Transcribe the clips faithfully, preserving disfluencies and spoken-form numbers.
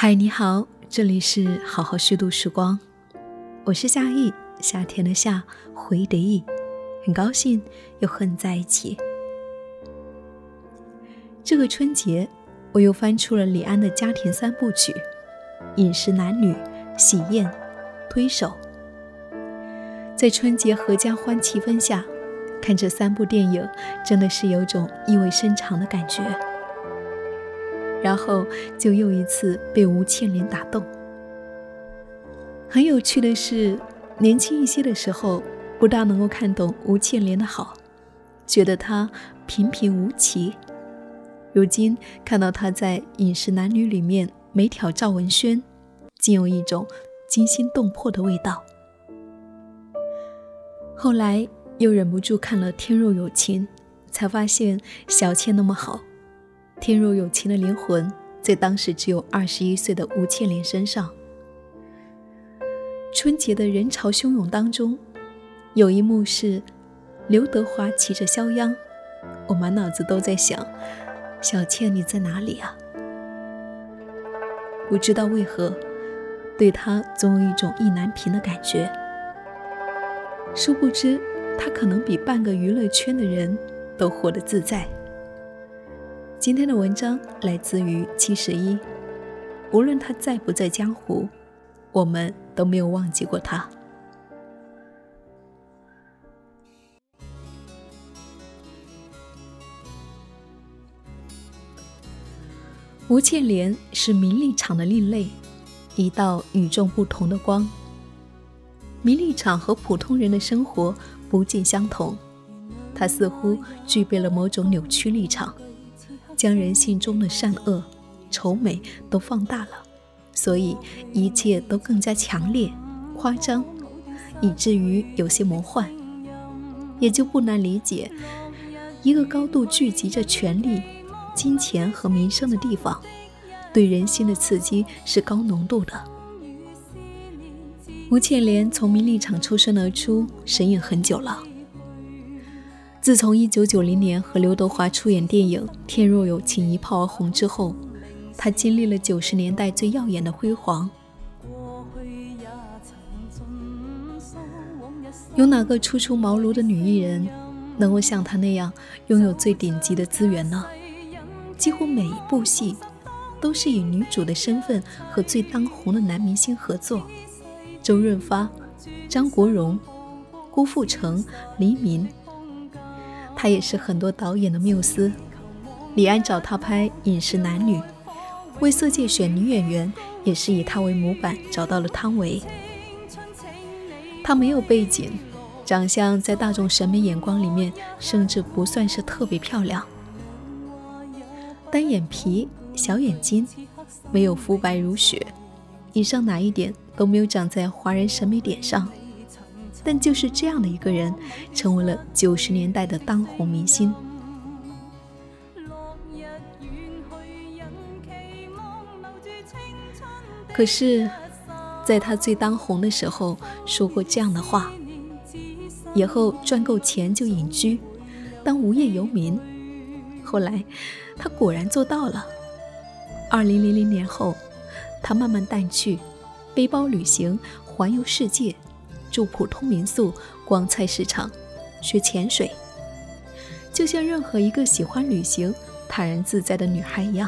嗨，你好，这里是好好虚度时光，我是夏意，夏天的夏，回忆的忆，很高兴又和你在一起。这个春节，我又翻出了李安的家庭三部曲：饮食男女、喜宴、推手。在春节合家欢气氛下，看这三部电影，真的是有种意味深长的感觉。然后就又一次被吴倩莲打动。很有趣的是，年轻一些的时候不大能够看懂吴倩莲的好，觉得她平平无奇。如今看到她在《饮食男女》里面每挑赵文轩，竟有一种惊心动魄的味道。后来又忍不住看了《天若有情》，才发现小倩那么好。天若有情的灵魂在当时只有二十一岁的吴倩莲身上。春节的人潮汹涌当中，有一幕是刘德华骑着肖央，我满脑子都在想，小倩你在哪里啊？不知道为何对他总有一种意难平的感觉，殊不知他可能比半个娱乐圈的人都活得自在。今天的文章来自于七十一，无论他在不在江湖，我们都没有忘记过他。吴倩莲是名利场的另类，一道与众不同的光。名利场和普通人的生活不尽相同，它似乎具备了某种扭曲立场，将人性中的善恶、丑美都放大了，所以一切都更加强烈、夸张，以至于有些魔幻。也就不难理解，一个高度聚集着权力、金钱和名声的地方，对人心的刺激是高浓度的。吴倩莲从名利场出身而出，神隐很久了。自从一九九零年和刘德华出演电影《天若有情》一炮而红之后，他经历了九十年代最耀眼的辉煌。有哪个初出茅庐的女艺人能够像她那样拥有最顶级的资源呢？几乎每一部戏都是以女主的身份和最当红的男明星合作，周润发、张国荣、郭富城、黎明。他也是很多导演的缪斯。李安找他拍《饮食男女》，为色戒选女演员也是以他为模板找到了汤唯。他没有背景，长相在大众审美眼光里面甚至不算是特别漂亮，单眼皮、小眼睛，没有肤白如雪，以上哪一点都没有长在华人审美点上。但就是这样的一个人，成为了九十年代的当红明星。可是在他最当红的时候说过这样的话，以后赚够钱就隐居，当无业游民。后来他果然做到了。二零零零年后，他慢慢淡去，背包旅行，环游世界，住普通民宿，逛菜市场，学潜水，就像任何一个喜欢旅行、坦然自在的女孩一样。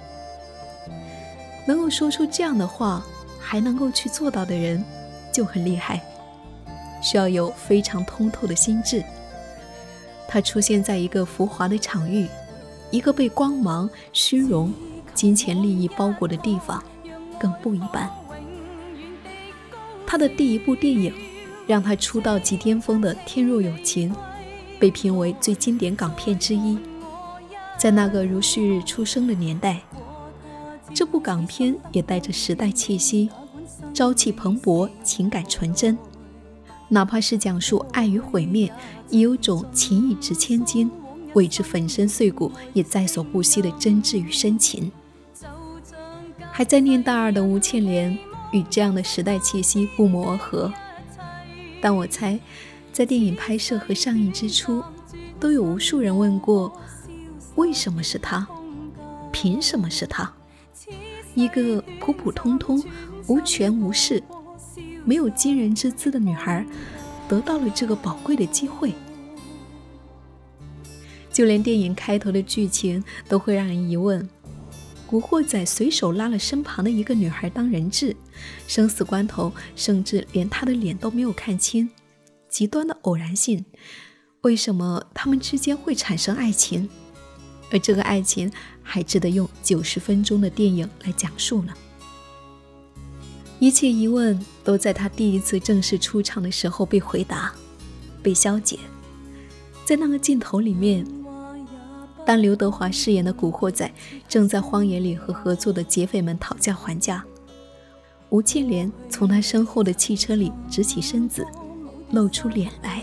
能够说出这样的话，还能够去做到的人，就很厉害，需要有非常通透的心智。她出现在一个浮华的场域，一个被光芒、虚荣、金钱利益包裹的地方，更不一般。她的第一部电影让他出道即巅峰的《天若有情》被评为最经典港片之一。在那个如旭日出生的年代，这部港片也带着时代气息，朝气蓬勃，情感纯真。哪怕是讲述爱与毁灭，也有种情义值千金，为之粉身碎骨也在所不惜的真挚与深情。还在念大二的吴倩莲与这样的时代气息不谋而合。但我猜，在电影拍摄和上映之初，都有无数人问过，为什么是他？凭什么是他？ 一个普普通通、无权无势、没有惊人之姿的女孩得到了这个宝贵的机会。就连电影开头的剧情都会让人疑问，古惑仔随手拉了身旁的一个女孩当人质，生死关头甚至连她的脸都没有看清，极端的偶然性，为什么他们之间会产生爱情？而这个爱情还值得用九十分钟的电影来讲述呢？一切疑问都在他第一次正式出场的时候被回答，被消解。在那个镜头里面，当刘德华饰演的古惑仔正在荒野里和合作的劫匪们讨价还价，吴倩莲从他身后的汽车里直起身子，露出脸来。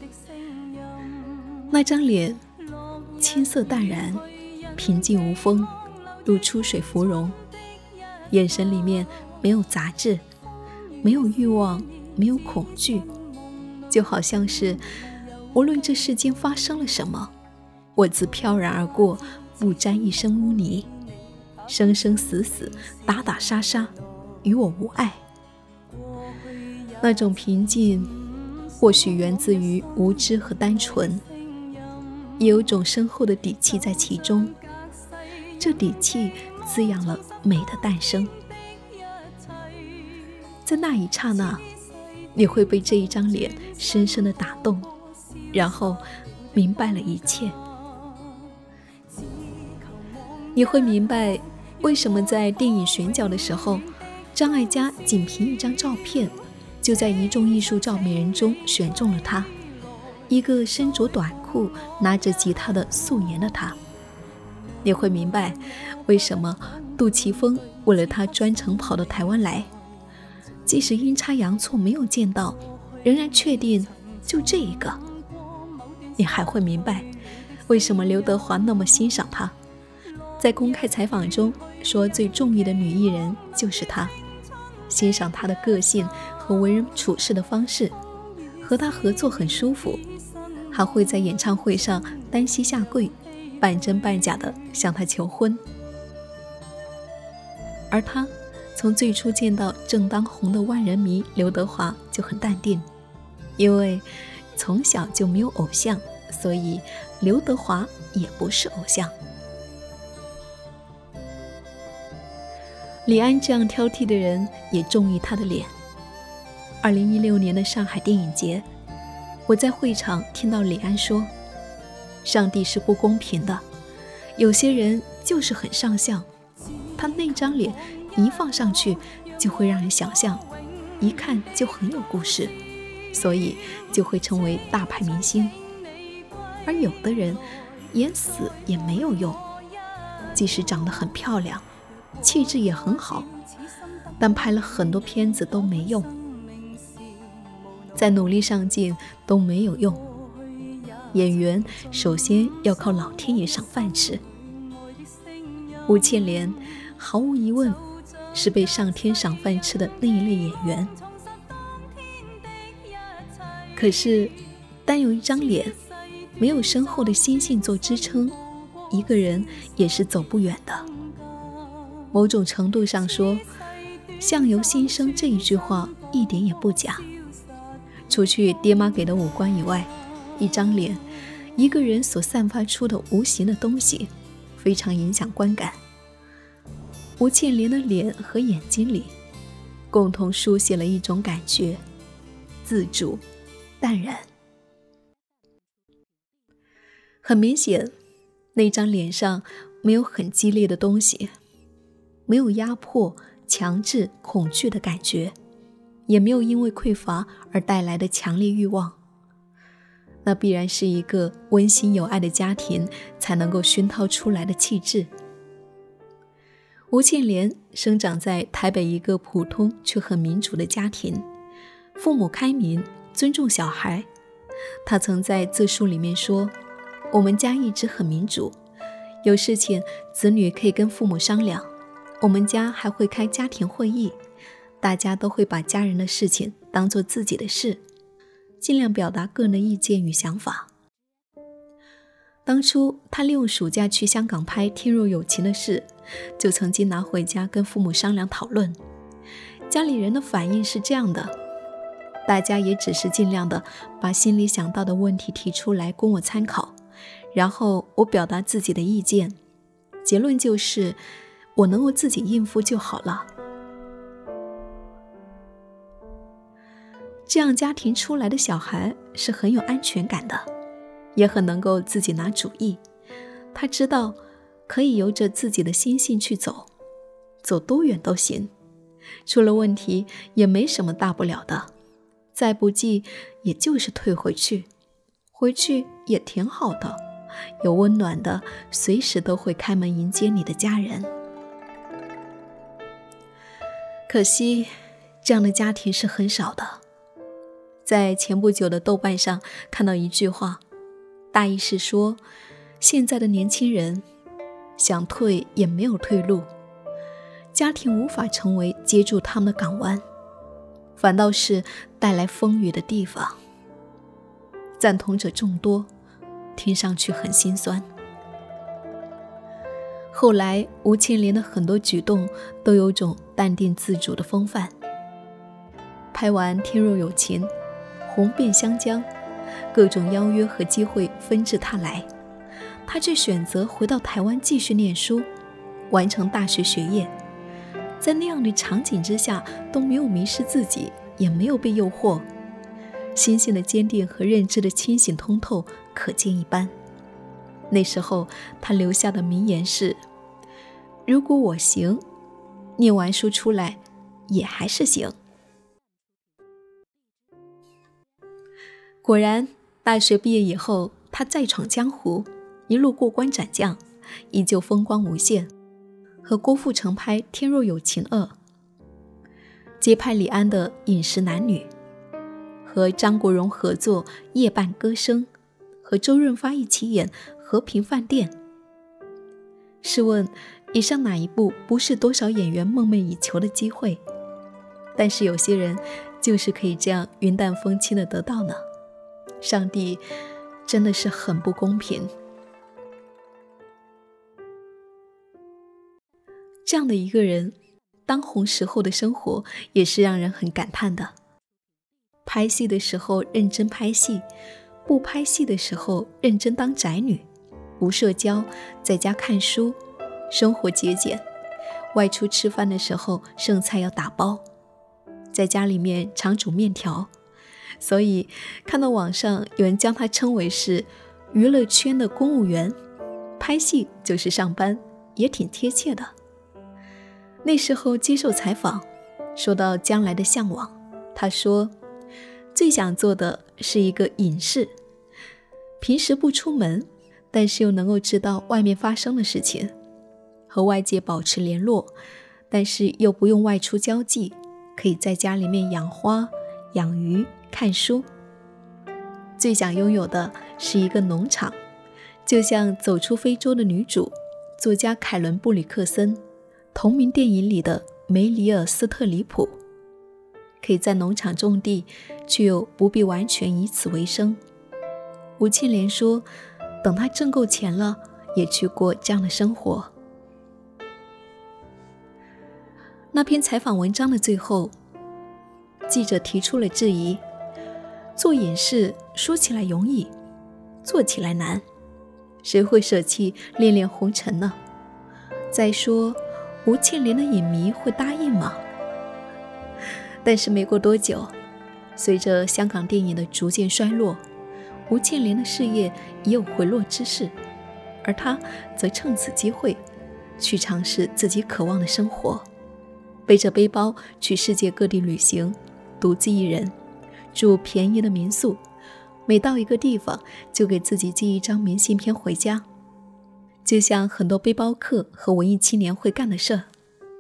那张脸青涩淡然，平静无风，如出水芙蓉，眼神里面没有杂质，没有欲望，没有恐惧，就好像是无论这世间发生了什么，我自飘然而过，不沾一身污泥，生生死死，打打杀杀，与我无碍。那种平静或许源自于无知和单纯，也有种深厚的底气在其中，这底气滋养了美的诞生。在那一刹那，你会被这一张脸深深地打动，然后明白了一切。你会明白为什么在电影选角的时候，张艾嘉仅凭一张照片就在一众艺术照美人中选中了她，一个身着短裤拿着吉他的素颜的她。你会明白为什么杜琪峰为了她专程跑到台湾来，即使阴差阳错没有见到，仍然确定就这一个。你还会明白为什么刘德华那么欣赏她，在公开采访中说最中意的女艺人就是她，欣赏她的个性和为人处事的方式，和她合作很舒服，还会在演唱会上单膝下跪，半真半假的向她求婚。而她从最初见到正当红的万人迷刘德华就很淡定，因为从小就没有偶像，所以刘德华也不是偶像。李安这样挑剔的人也中意他的脸。二零一六年的上海电影节，我在会场听到李安说，上帝是不公平的，有些人就是很上相，他那张脸一放上去就会让人想象，一看就很有故事，所以就会成为大牌明星。而有的人演死也没有用，即使长得很漂亮，气质也很好，但拍了很多片子都没用，再努力上镜都没有用。演员首先要靠老天爷赏饭吃。吴倩莲毫无疑问是被上天赏饭吃的那一类演员，可是单有一张脸，没有深厚的心性做支撑，一个人也是走不远的。某种程度上说，相由心生这一句话一点也不假。除去爹妈给的五官以外，一张脸，一个人所散发出的无形的东西非常影响观感。吴倩莲的脸和眼睛里共同书写了一种感觉，自主淡然。很明显，那张脸上没有很激烈的东西，没有压迫、强制、恐惧的感觉，也没有因为匮乏而带来的强烈欲望。那必然是一个温馨有爱的家庭才能够熏陶出来的气质。吴倩莲生长在台北一个普通却很民主的家庭，父母开明，尊重小孩。她曾在自述里面说，我们家一直很民主，有事情子女可以跟父母商量，我们家还会开家庭会议，大家都会把家人的事情当作自己的事，尽量表达个人的意见与想法。当初他利用暑假去香港拍《天若有情》的事， 就曾经拿回家跟父母商量讨论。家里人的反应是这样的，大家也只是尽量的把心里想到的问题提出来供我参考，然后我表达自己的意见，结论就是我能够自己应付就好了。这样家庭出来的小孩是很有安全感的，也很能够自己拿主意。他知道可以由着自己的心性去走，走多远都行，出了问题也没什么大不了的，再不济也就是退回去，回去也挺好的，有温暖的，随时都会开门迎接你的家人。可惜这样的家庭是很少的。在前不久的豆瓣上看到一句话，大意是说，现在的年轻人想退也没有退路，家庭无法成为接住他们的港湾，反倒是带来风雨的地方。赞同者众多，听上去很心酸。后来吴倩莲的很多举动都有种淡定自主的风范。拍完《天若有情》，红遍湘江，各种邀约和机会纷至沓来，他却选择回到台湾继续念书，完成大学学业。在那样的场景之下，都没有迷失自己，也没有被诱惑，心性的坚定和认知的清醒通透可见一斑。那时候他留下的名言是，如果我行，念完书出来也还是行。果然大学毕业以后，他再闯江湖，一路过关斩将，依旧风光无限，和郭富城拍《天若有情二》，接拍李安的《饮食男女》，和张国荣合作《夜半歌声》，和周润发一起演《和平饭店》。试问以上哪一部不是多少演员梦寐以求的机会？但是有些人就是可以这样云淡风轻地得到呢？上帝真的是很不公平。这样的一个人，当红时候的生活也是让人很感叹的。拍戏的时候认真拍戏，不拍戏的时候认真当宅女，不社交，在家看书，生活节俭，外出吃饭的时候剩菜要打包，在家里面常煮面条。所以看到网上有人将他称为是娱乐圈的公务员，拍戏就是上班，也挺贴切的。那时候接受采访，说到将来的向往，他说最想做的是一个隐士，平时不出门，但是又能够知道外面发生的事情，和外界保持联络，但是又不用外出交际，可以在家里面养花、养鱼、看书。最想拥有的是一个农场，就像《走出非洲的女主》作家凯伦·布里克森同名电影里的梅里尔·斯特里普，可以在农场种地，却又不必完全以此为生。吴倩莲说，等她挣够钱了，也去过这样的生活。那篇采访文章的最后，记者提出了质疑，做隐士说起来容易，做起来难，谁会舍弃恋恋红尘呢？再说吴倩莲的影迷会答应吗？但是没过多久，随着香港电影的逐渐衰落，吴倩莲的事业已有回落之势，而她则趁此机会去尝试自己渴望的生活，背着背包去世界各地旅行，独自一人住便宜的民宿，每到一个地方就给自己寄一张明信片回家，就像很多背包客和文艺青年会干的事。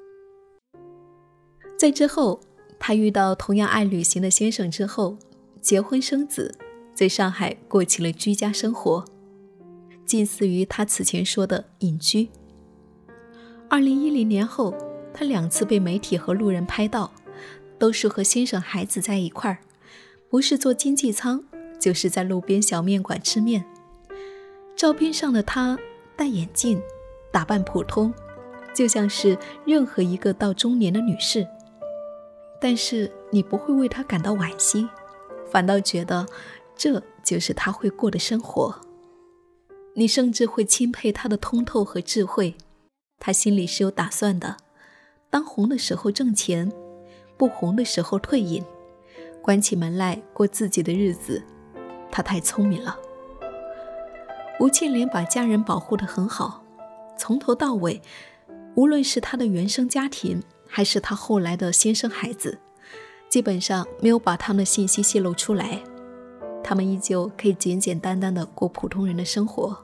在之后，他遇到同样爱旅行的先生之后，结婚生子，在上海过起了居家生活，近似于他此前说的隐居。二零一零年后，他两次被媒体和路人拍到，都是和先生孩子在一块儿，不是坐经济舱，就是在路边小面馆吃面。照片上的他戴眼镜，打扮普通， 就像是任何一个到中年的女士。但是你不会为她感到惋惜，反倒觉得这就是她会过的生活。你甚至会钦佩她的通透和智慧，她心里是有打算的，当红的时候挣钱，不红的时候退隐，关起门来过自己的日子，她太聪明了。吴倩莲把家人保护得很好，从头到尾，无论是她的原生家庭还是她后来的先生孩子，基本上没有把他们的信息泄露出来，他们依旧可以简简单单地过普通人的生活。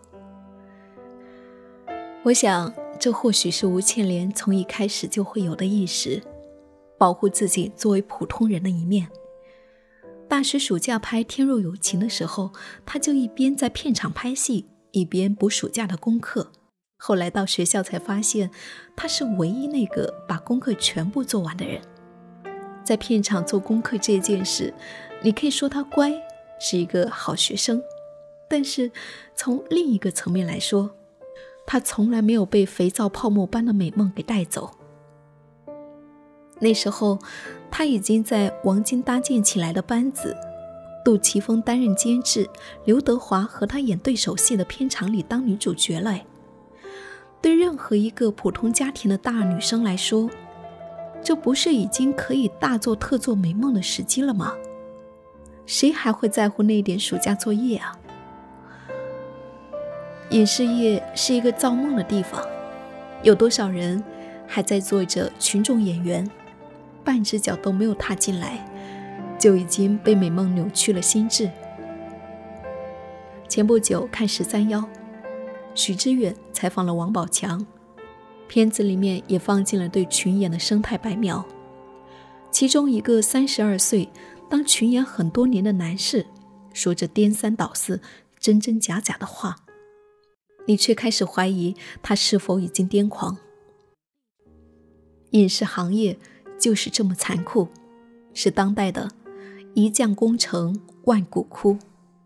我想这或许是吴倩莲从一开始就会有的意识，保护自己作为普通人的一面。大学暑假拍《天若有情》的时候，她就一边在片场拍戏，一边补暑假的功课。后来到学校才发现，她是唯一那个把功课全部做完的人。在片场做功课这件事，你可以说她乖，是一个好学生，但是从另一个层面来说，她从来没有被肥皂泡沫般的美梦给带走。那时候她已经在王晶搭建起来的班子，杜琪峰担任监制，刘德华和她演对手戏的片场里当女主角了。对任何一个普通家庭的大女生来说，这不是已经可以大做特做美梦的时机了吗？谁还会在乎那点暑假作业啊？影视业是一个造梦的地方，有多少人还在做着群众演员，半只脚都没有踏进来，就已经被美梦扭曲了心智。前不久看十三邀，许知远采访了王宝强，片子里面也放进了对群演的生态白描。其中一个三十二岁当群演很多年的男士，说着颠三倒四、真真假假的话，你却开始怀疑他是否已经癫狂。影视行业就是这么残酷，是当代的一将功成万骨枯。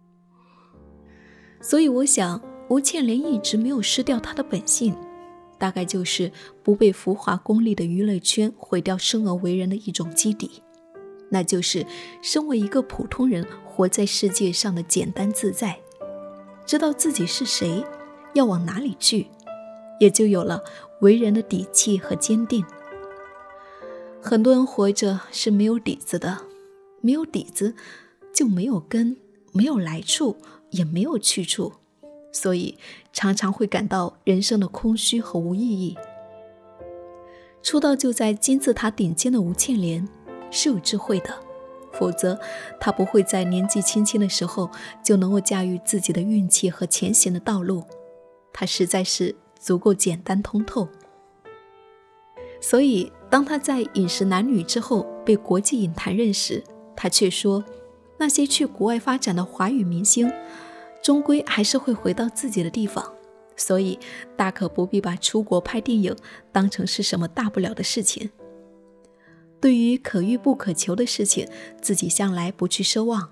所以我想吴倩莲一直没有失掉她的本性，大概就是不被浮华功利的娱乐圈毁掉生而为人的一种基底，那就是身为一个普通人活在世界上的简单自在，知道自己是谁，要往哪里去，也就有了为人的底气和坚定。很多人活着是没有底子的，没有底子就没有根，没有来处，也没有去处，所以常常会感到人生的空虚和无意义。出道就在金字塔顶尖的吴倩莲是有智慧的，否则她不会在年纪轻轻的时候就能够驾驭自己的运气和前行的道路，她实在是足够简单通透。所以当她在《饮食男女》之后被国际影坛认识，她却说，那些去国外发展的华语明星终归还是会回到自己的地方，所以大可不必把出国拍电影当成是什么大不了的事情。对于可遇不可求的事情，自己向来不去奢望。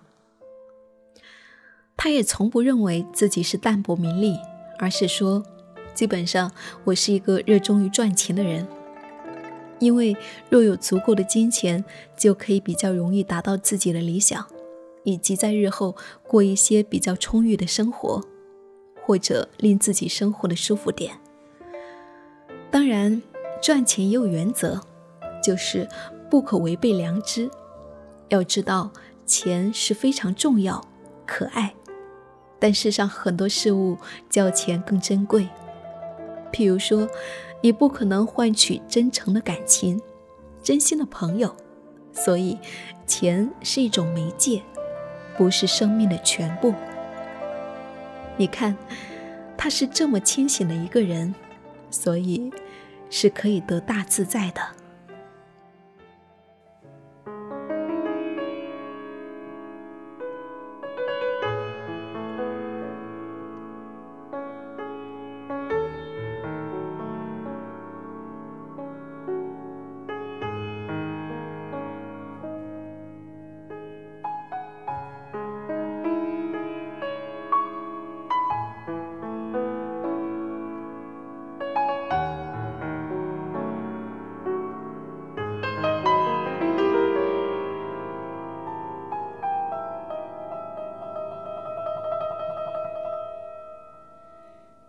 他也从不认为自己是淡泊名利，而是说，基本上我是一个热衷于赚钱的人，因为若有足够的金钱，就可以比较容易达到自己的理想，以及在日后过一些比较充裕的生活，或者令自己生活的舒服点。当然，赚钱也有原则，就是不可违背良知。要知道，钱是非常重要、可爱，但世上很多事物较钱更珍贵。譬如说，你不可能换取真诚的感情、真心的朋友，所以钱是一种媒介，不是生命的全部。你看，他是这么清醒的一个人，所以是可以得大自在的。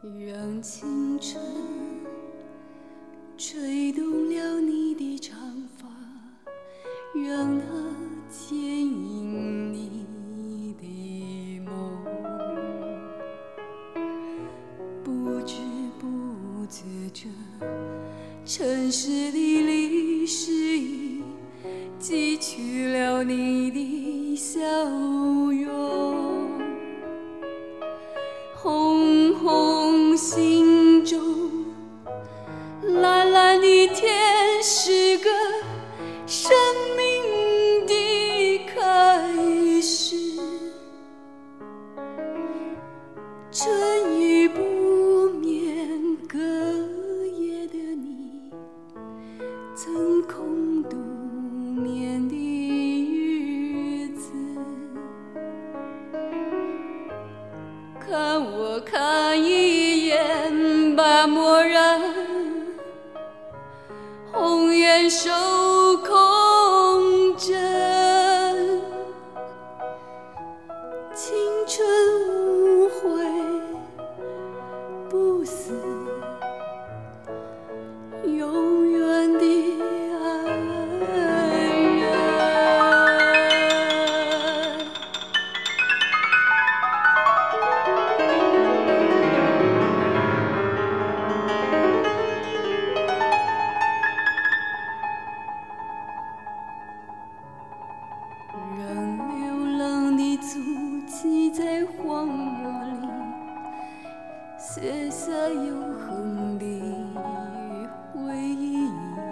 让青春吹动了你的长发，让它牵引你的梦，不知不觉这城市的历史已记取了你的笑容，红红心中蓝蓝的天是个生命的开始，春雨不眠隔夜的你，曾空独眠的日子，看我看一眼吧，蓦然红颜守空枕，青春无悔不死，永远的爱人。让流浪的足迹在荒漠里写下永恒的回忆，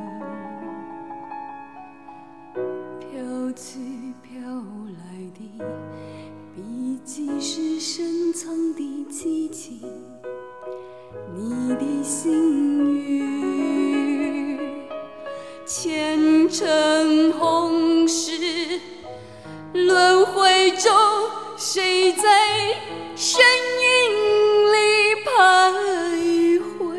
飘去飘来的笔记是深藏的激情，你的心语，前尘红事轮回中，谁在身影里徘徊？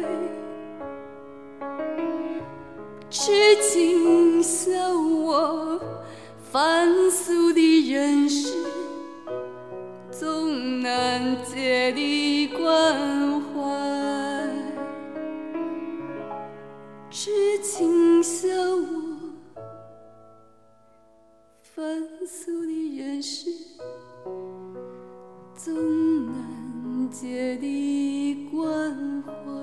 痴情笑我凡俗的人世，总难解的关怀。痴情笑我凡俗的人世，总难解的关怀。